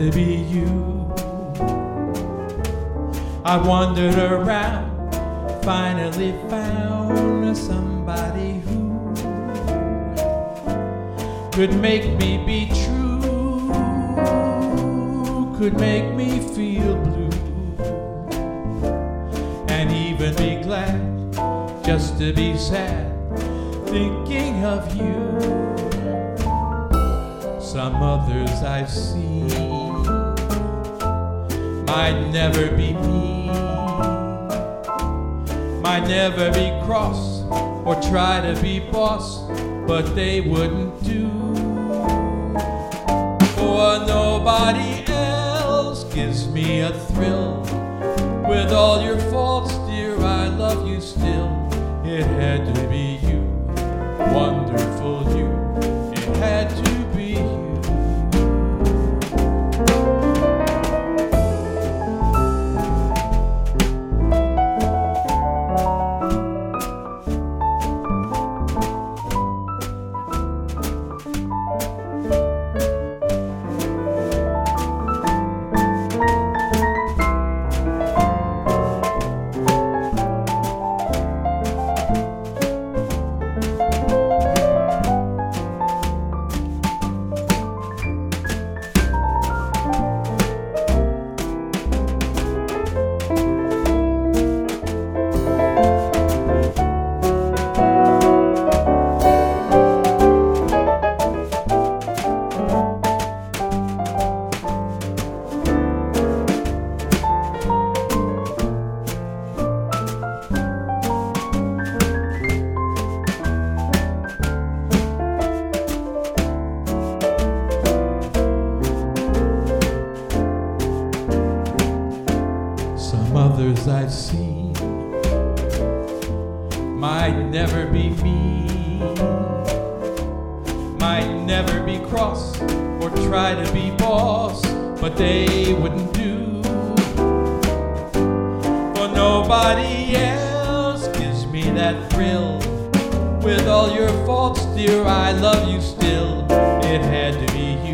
to be you. I wandered around, finally found somebody who could make me be true, could make me feel blue, and even be glad just to be sad, thinking of you. Some others I've seen might never be me, might never be cross or try to be boss, but they wouldn't do. For nobody else gives me a thrill. With all your faults, dear, I love you still. It had to be you, wonderful you. It had to be you. Others I've seen might never be me, might never be cross or try to be boss, but they wouldn't do. For nobody else gives me that thrill. With all your faults, dear, I love you still. It had to be you.